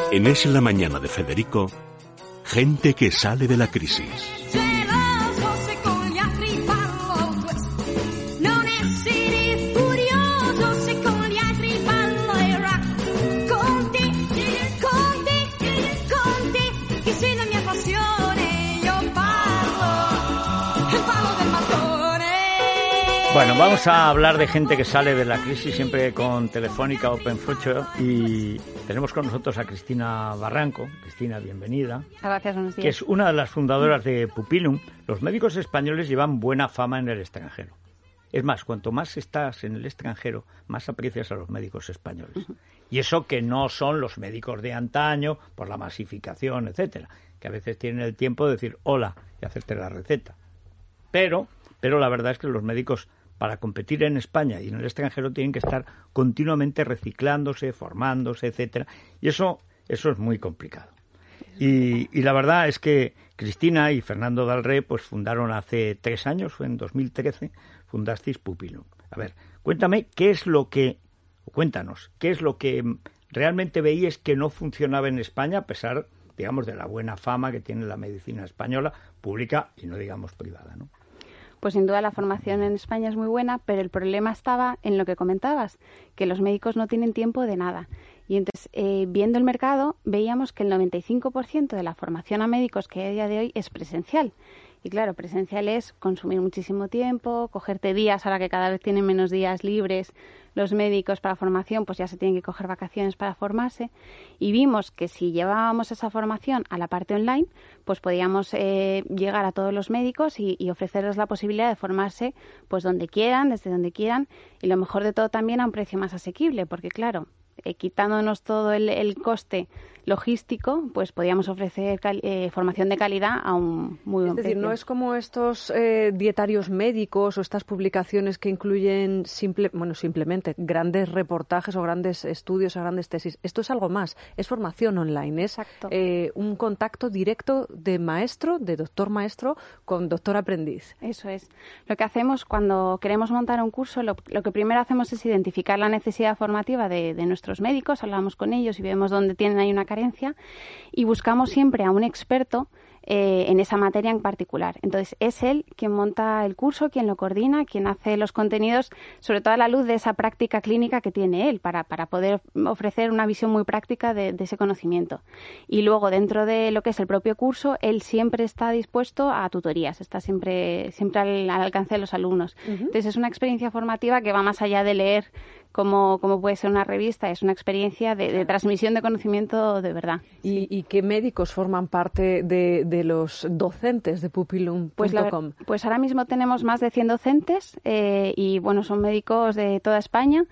En Es la Mañana de Federico, gente que sale de la crisis. Bueno, vamos a hablar de gente que sale de la crisis, siempre con Telefónica Open Future, y tenemos con nosotros a Cristina Barranco. Cristina, bienvenida. Gracias, buenos días. Que es una de las fundadoras de Pupilum. Los médicos españoles llevan buena fama en el extranjero. Es más, cuanto más estás en el extranjero, más aprecias a los médicos españoles. Uh-huh. Y eso que no son los médicos de antaño, por la masificación, etcétera, que a veces tienen el tiempo de decir hola y hacerte la receta. Pero la verdad es que los médicos, para competir en España y en el extranjero, tienen que estar continuamente reciclándose, formándose, etcétera, y eso es muy complicado. Y la verdad es que Cristina y Fernando Dalré pues fundaron hace 3 años, fue en 2013, fundasteis Pupilum. A ver, cuéntanos qué es lo que realmente veíais que no funcionaba en España, a pesar, digamos, de la buena fama que tiene la medicina española, pública y no digamos privada, ¿no? Pues sin duda la formación en España es muy buena, pero el problema estaba en lo que comentabas, que los médicos no tienen tiempo de nada. Y entonces, viendo el mercado, veíamos que el 95% de la formación a médicos que hay a día de hoy es presencial. Y claro, presencial es consumir muchísimo tiempo, cogerte días, ahora que cada vez tienen menos días libres los médicos para formación, pues ya se tienen que coger vacaciones para formarse. Y vimos que si llevábamos esa formación a la parte online, pues podíamos llegar a todos los médicos y ofrecerles la posibilidad de formarse pues donde quieran, desde donde quieran, y lo mejor de todo también a un precio más asequible, porque claro, quitándonos todo el coste logístico, pues podíamos ofrecer formación de calidad a un muy buen precio. Es decir, no es como estos dietarios médicos o estas publicaciones que incluyen simplemente grandes reportajes o grandes estudios o grandes tesis. Esto es algo más, es formación online, es un contacto directo de maestro, de doctor maestro con doctor aprendiz. Eso es. Lo que hacemos cuando queremos montar un curso, lo que primero hacemos es identificar la necesidad formativa de nuestros médicos, hablamos con ellos y vemos dónde tienen ahí una carencia y buscamos siempre a un experto en esa materia en particular. Entonces, es él quien monta el curso, quien lo coordina, quien hace los contenidos, sobre todo a la luz de esa práctica clínica que tiene él, para poder ofrecer una visión muy práctica de ese conocimiento. Y luego, dentro de lo que es el propio curso, él siempre está dispuesto a tutorías, está siempre al alcance de los alumnos. Uh-huh. Entonces, es una experiencia formativa que va más allá de leer como puede ser una revista, es una experiencia de transmisión de conocimiento de verdad. ¿Y qué médicos forman parte de los docentes de Pupilum.com? Pues ahora mismo tenemos más de 100 docentes y bueno, son médicos de toda España.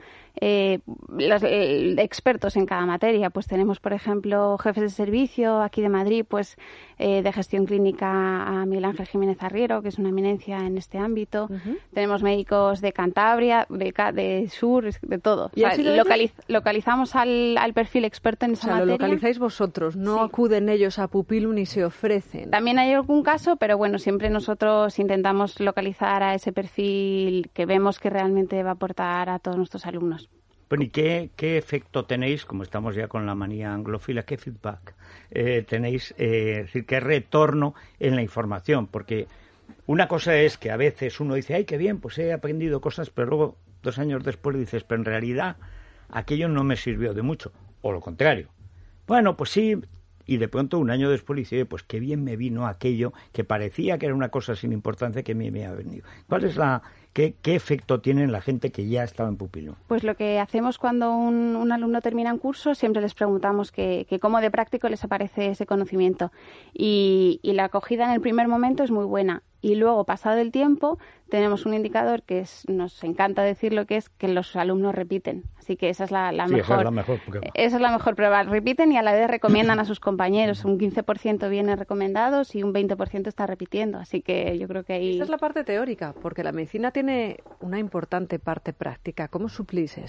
Expertos en cada materia, pues tenemos por ejemplo jefes de servicio aquí de Madrid, pues de gestión clínica a Miguel Ángel Jiménez Arriero, que es una eminencia en este ámbito. Uh-huh. Tenemos médicos de Cantabria, de Sur, de todo. ¿Y localizamos al perfil experto en esa materia. Lo localizáis vosotros, no acuden ellos a Pupilum ni se ofrecen. También hay algún caso, pero bueno, siempre nosotros intentamos localizar a ese perfil que vemos que realmente va a aportar a todos nuestros alumnos. Bueno, ¿y qué efecto tenéis, como estamos ya con la manía anglófila, qué feedback tenéis, es decir, qué retorno en la información? Porque una cosa es que a veces uno dice, ¡ay, qué bien, pues he aprendido cosas!, pero luego 2 años después dices, pero en realidad aquello no me sirvió de mucho, o lo contrario. Bueno, pues sí, y de pronto 1 año después dice, pues qué bien me vino aquello que parecía que era una cosa sin importancia que a mí me ha venido. ¿Cuál es ¿Qué efecto tiene en la gente que ya estaba en Pupilum? Pues lo que hacemos cuando un alumno termina un curso, siempre les preguntamos que cómo de práctico les aparece ese conocimiento. Y la acogida en el primer momento es muy buena. Y luego, pasado el tiempo, tenemos un indicador que nos encanta decirlo, que es que los alumnos repiten. Así que esa es la mejor. Esa es la mejor prueba. Esa es la mejor prueba. Repiten y a la vez recomiendan a sus compañeros. Un 15% vienen recomendados y un 20% está repitiendo. Así que yo creo que ahí... Esta es la parte teórica, porque la medicina tiene una importante parte práctica. ¿Cómo suplís eso?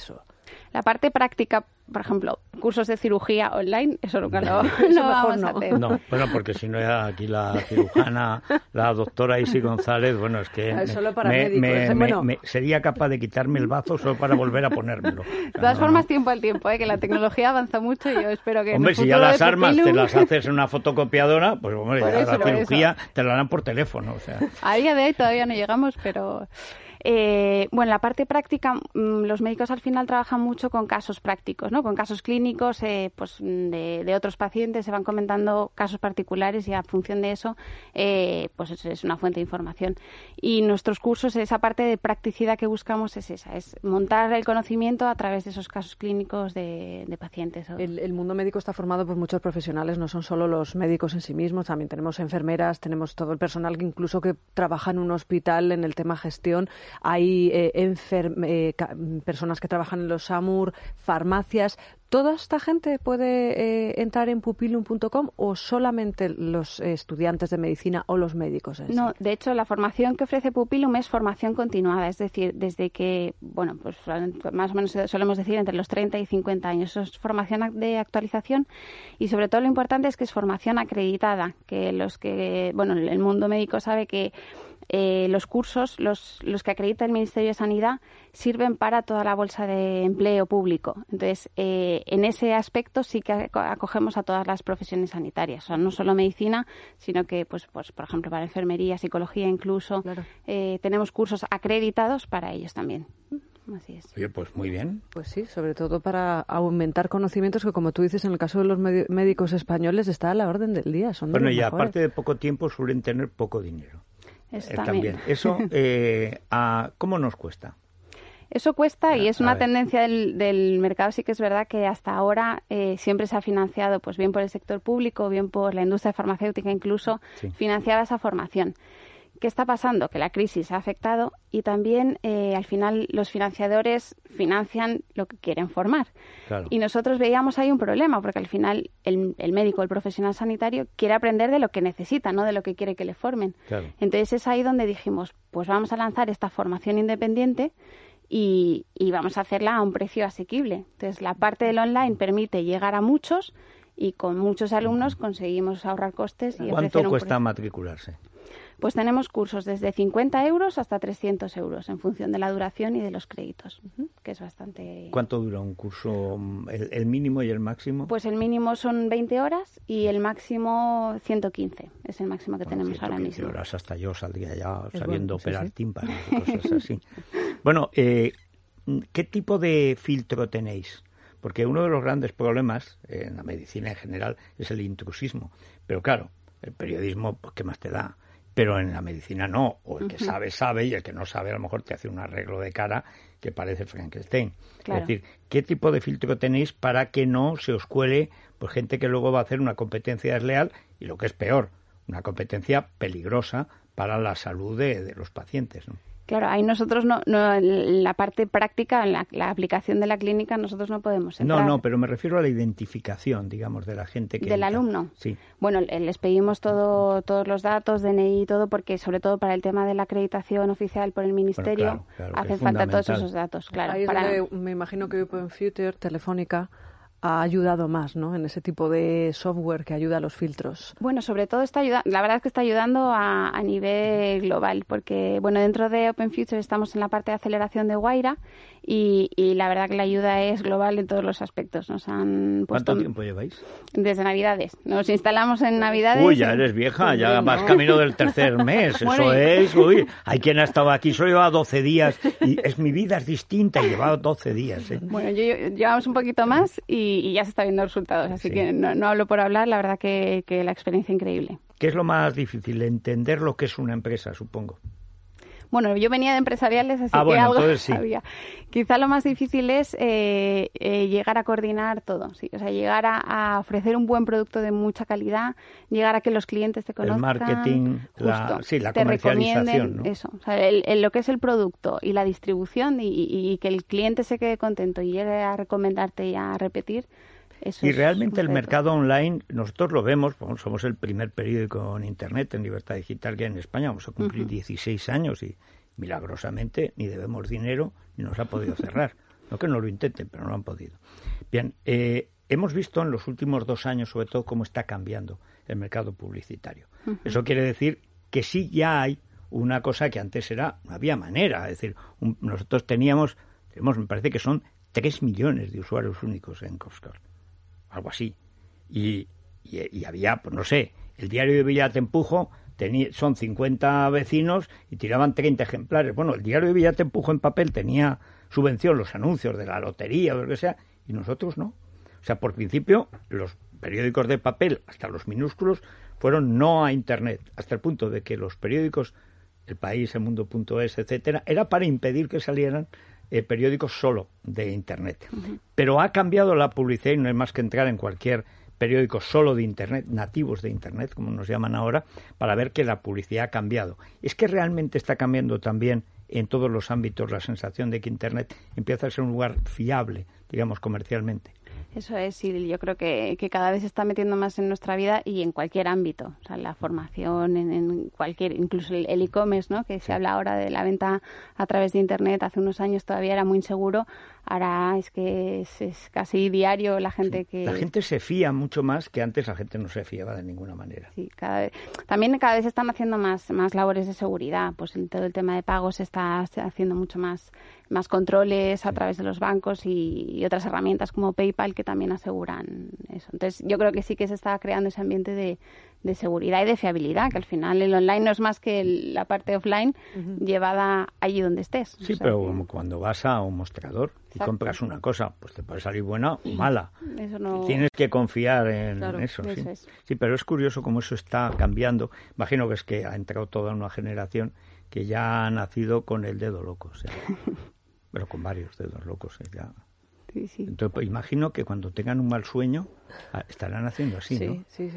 La parte práctica, por ejemplo, cursos de cirugía online, eso nunca lo vamos a hacer. No, bueno, porque si no ya aquí la cirujana, la doctora Isi González, bueno, es que solo para médicos. Sería capaz de quitarme el bazo solo para volver a ponérmelo. O sea, de todas formas, tiempo al tiempo, que la tecnología avanza mucho y yo espero que hombre, en el si ya las armas Pupilum... te las haces en una fotocopiadora, pues hombre, ya eso, la cirugía te la harán por teléfono. O sea. A día de hoy todavía no llegamos, pero... bueno, la parte práctica, los médicos al final trabajan mucho con casos prácticos, ¿no? Con casos clínicos pues de otros pacientes, se van comentando casos particulares y a función de eso pues es una fuente de información. Y nuestros cursos, esa parte de practicidad que buscamos es esa, es montar el conocimiento a través de esos casos clínicos de pacientes. El mundo médico está formado por muchos profesionales, no son solo los médicos en sí mismos, también tenemos enfermeras, tenemos todo el personal que incluso que trabaja en un hospital en el tema gestión. Hay personas que trabajan en los SAMUR, farmacias. ¿Toda esta gente puede entrar en pupilum.com o solamente los estudiantes de medicina o los médicos en sí? No, de hecho, la formación que ofrece Pupilum es formación continuada, es decir, desde que, bueno, pues más o menos solemos decir entre los 30 y 50 años. Eso es formación de actualización y sobre todo lo importante es que es formación acreditada, que el mundo médico sabe que los cursos, los que acredita el Ministerio de Sanidad, sirven para toda la bolsa de empleo público. Entonces, en ese aspecto sí que acogemos a todas las profesiones sanitarias, o sea, no solo medicina, sino que, pues por ejemplo, para enfermería, psicología incluso, claro. Tenemos cursos acreditados para ellos también. Así es. Oye, pues muy bien. Pues sí, sobre todo para aumentar conocimientos que, como tú dices, en el caso de los médicos españoles está a la orden del día. Son bueno, y aparte de poco tiempo suelen tener poco dinero. También. Eso, ¿cómo nos cuesta? Eso cuesta y es una tendencia del mercado. Sí que es verdad que hasta ahora siempre se ha financiado, pues bien por el sector público, bien por la industria farmacéutica incluso, financiaba esa formación. ¿Qué está pasando? Que la crisis ha afectado y también al final los financiadores financian lo que quieren formar. Claro. Y nosotros veíamos ahí un problema porque al final el médico, el profesional sanitario quiere aprender de lo que necesita, no de lo que quiere que le formen. Claro. Entonces es ahí donde dijimos, pues vamos a lanzar esta formación independiente y vamos a hacerla a un precio asequible. Entonces la parte del online permite llegar a muchos y con muchos alumnos conseguimos ahorrar costes. Y ¿cuánto cuesta matricularse? Pues tenemos cursos desde 50 euros hasta 300 euros en función de la duración y de los créditos, que es bastante... ¿Cuánto dura un curso? ¿El mínimo y el máximo? Pues el mínimo son 20 horas y el máximo 115. Es el máximo que tenemos ahora mismo. 115 horas, hasta yo saldría ya sabiendo operar tímpanos y cosas así. Bueno, ¿qué tipo de filtro tenéis? Porque uno de los grandes problemas en la medicina en general es el intrusismo. Pero claro, el periodismo, pues, ¿qué más te da? Pero en la medicina no, o el que sabe, y el que no sabe a lo mejor te hace un arreglo de cara que parece Frankenstein. Claro. Es decir, ¿qué tipo de filtro tenéis para que no se os cuele pues, gente que luego va a hacer una competencia desleal y lo que es peor, una competencia peligrosa para la salud de los pacientes, ¿no? Claro, ahí nosotros no la parte práctica, en la aplicación de la clínica, nosotros no podemos entrar. No, pero me refiero a la identificación, digamos, de la gente que... ¿Del alumno? Sí. Bueno, les pedimos todos los datos, DNI y todo, porque sobre todo para el tema de la acreditación oficial por el Ministerio, claro, hacen falta todos esos datos, claro. Ahí es donde me imagino que Open Future, Telefónica, ha ayudado más, ¿no? En ese tipo de software que ayuda a los filtros. Bueno, sobre todo está ayudando, la verdad es que está ayudando a nivel global, porque bueno, dentro de Open Future estamos en la parte de aceleración de Guaira y la verdad que la ayuda es global en todos los aspectos. Nos han puesto... ¿Cuánto tiempo lleváis? Desde Navidades. Nos instalamos en Navidades. Uy, ya eres vieja, ya vas camino del tercer mes. Bueno, hay quien ha estado aquí, solo lleva 12 días y mi vida es distinta y lleva 12 días. Bueno, llevamos un poquito más y ya se está viendo resultados, así que no hablo por hablar, la verdad que la experiencia increíble. ¿Qué es lo más difícil? Entender lo que es una empresa, supongo. Bueno, yo venía de empresariales, así que algo sabía. Quizá lo más difícil es llegar a coordinar todo, ¿sí? O sea, llegar a ofrecer un buen producto de mucha calidad, llegar a que los clientes te conozcan. El marketing, la comercialización, ¿no? Eso, o sea, lo que es el producto y la distribución y que el cliente se quede contento y llegue a recomendarte y a repetir. Eso y realmente el mercado online, nosotros lo vemos, bueno, somos el primer periódico en Internet, en libertad digital que hay en España, vamos a cumplir 16 años y milagrosamente ni debemos dinero ni nos ha podido cerrar. No que no lo intenten, pero no lo han podido. Bien, hemos visto en los últimos 2 años, sobre todo, cómo está cambiando el mercado publicitario. Uh-huh. Eso quiere decir que sí ya hay una cosa que antes no había manera. Es decir, nosotros tenemos, me parece que son 3 millones de usuarios únicos en Comscore, algo así. Y había, pues no sé, el diario de Villatempujo son 50 vecinos y tiraban 30 ejemplares. Bueno, el diario de Villatempujo en papel tenía subvención, los anuncios de la lotería o lo que sea, y nosotros no. O sea, por principio, los periódicos de papel, hasta los minúsculos, fueron no a Internet, hasta el punto de que los periódicos, El País, El Mundo.es, etcétera, era para impedir que salieran periódicos solo de Internet. Uh-huh. Pero ha cambiado la publicidad y no es más que entrar en cualquier periódico solo de Internet, nativos de Internet, como nos llaman ahora, para ver que la publicidad ha cambiado. Es que realmente está cambiando también en todos los ámbitos la sensación de que Internet empieza a ser un lugar fiable, digamos, comercialmente. Eso es, y yo creo que cada vez se está metiendo más en nuestra vida y en cualquier ámbito. O sea, la formación, en cualquier, incluso el e-commerce, ¿no? Que se habla ahora de la venta a través de Internet. Hace unos años todavía era muy inseguro. Ahora es que es casi diario la gente que... La gente se fía mucho más que antes la gente no se fiaba de ninguna manera. Sí, también cada vez se están haciendo más labores de seguridad. Pues todo el tema de pagos se está haciendo mucho más controles a través de los bancos y otras herramientas como PayPal que también aseguran eso. Entonces yo creo que sí que se está creando ese ambiente de seguridad y de fiabilidad, que al final el online no es más que la parte offline llevada allí donde estés. Sí, o sea, pero como cuando vas a un mostrador y compras una cosa, pues te puede salir buena o mala. Eso no... Tienes que confiar en eso. ¿sí? Es. Sí, pero es curioso cómo eso está cambiando. Imagino que es que ha entrado toda una generación que ya ha nacido con el dedo loco, o sea, pero con varios dedos locos, ya. Sí. Entonces, pues, imagino que cuando tengan un mal sueño estarán haciendo así, ¿no? Sí.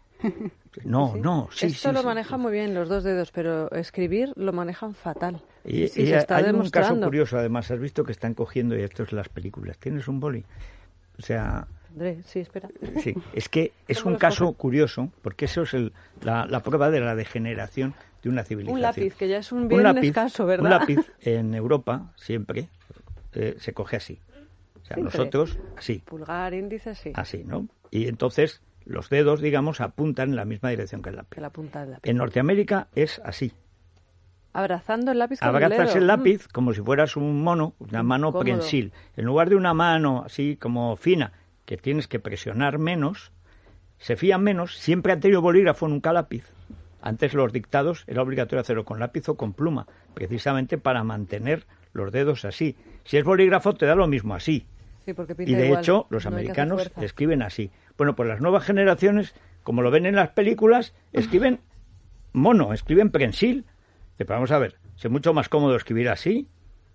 Sí. Esto lo manejan muy bien los 2 dedos, pero escribir lo manejan fatal. Y se está hay demostrando. Un caso curioso, además, has visto que están cogiendo, y esto es las películas, ¿tienes un boli? O sea... André, sí, espera. Sí, es que es un caso curioso, porque eso es la prueba de la degeneración de una civilización. Un lápiz, que ya es un bien escaso, ¿verdad? Un lápiz en Europa siempre se coge así. O sea, siempre. Nosotros así. Pulgar, índice, así. Así, ¿no? Y entonces los dedos, digamos, apuntan en la misma dirección que el lápiz. La punta del lápiz. En Norteamérica es así. Abrazando el lápiz con el dedo. Abrazas el lápiz como si fueras un mono, una mano cómodo. prensil. En lugar de una mano así como fina, que tienes que presionar menos, se fían menos. Siempre han tenido bolígrafo, nunca lápiz. Antes los dictados era obligatorio hacerlo con lápiz o con pluma, precisamente para mantener los dedos así. Si es bolígrafo te da lo mismo así. Sí, porque pinta y de igual. hecho los americanos escriben así. Bueno, pues las nuevas generaciones, como lo ven en las películas, escriben mono, escriben prensil. Pero vamos a ver, si es mucho más cómodo escribir así,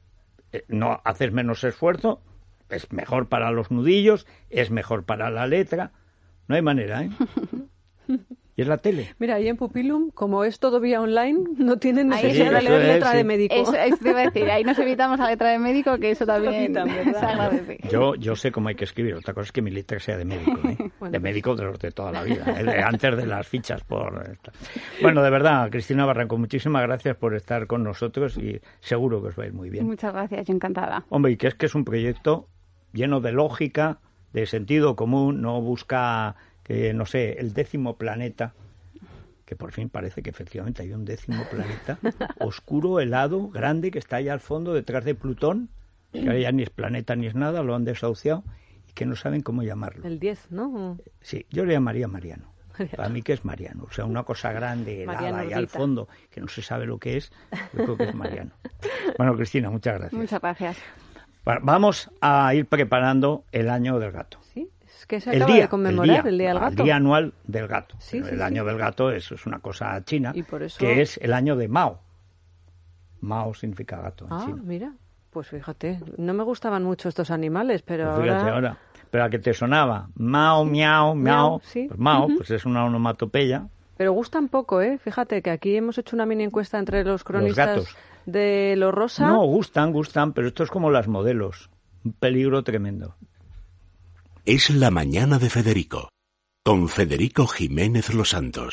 no haces menos esfuerzo, es mejor para los nudillos, es mejor para la letra, no hay manera, ¿eh? Y es la tele. Mira, ahí en Pupilum, como es todo vía online, no tienen necesidad de leer letra de médico. Eso te iba a decir, ahí nos evitamos la letra de médico, que eso también se agradece. Yo sé cómo hay que escribir, otra cosa es que mi letra sea de médico, ¿eh? Bueno, de médico de los de toda la vida, antes de las fichas por esta. Bueno, de verdad, Cristina Barranco, muchísimas gracias por estar con nosotros y seguro que os va a ir muy bien. Muchas gracias, yo encantada. Hombre, y que es un proyecto lleno de lógica, de sentido común, no busca... no sé, el 10º planeta, que por fin parece que efectivamente hay un 10º planeta, oscuro, helado, grande, que está allá al fondo, detrás de Plutón, que ahora ya ni es planeta ni es nada, lo han desahuciado, y que no saben cómo llamarlo. El 10, ¿no? Sí, yo le llamaría Mariano. Para mí que es Mariano, o sea, una cosa grande, helada, allá al fondo, que no se sabe lo que es, yo creo que es Mariano. Bueno, Cristina, muchas gracias. Muchas gracias. Bueno, vamos a ir preparando el año del gato. Sí. Que se acaba de conmemorar el Día del Gato. El Día Anual del Gato. Sí, el año del gato es una cosa china, y por eso... que es el año de Mao. Mao significa gato en chino. Mira, pues fíjate, no me gustaban mucho estos animales, pero pues fíjate ahora... Pero a que te sonaba Mao, miau, miau, sí. Pues Mao, pues es una onomatopeya. Pero gustan poco, ¿eh? Fíjate que aquí hemos hecho una mini encuesta entre los cronistas de Lo Rosa. No, gustan, pero esto es como las modelos. Un peligro tremendo. Es la mañana de Federico, con Federico Jiménez Los Santos.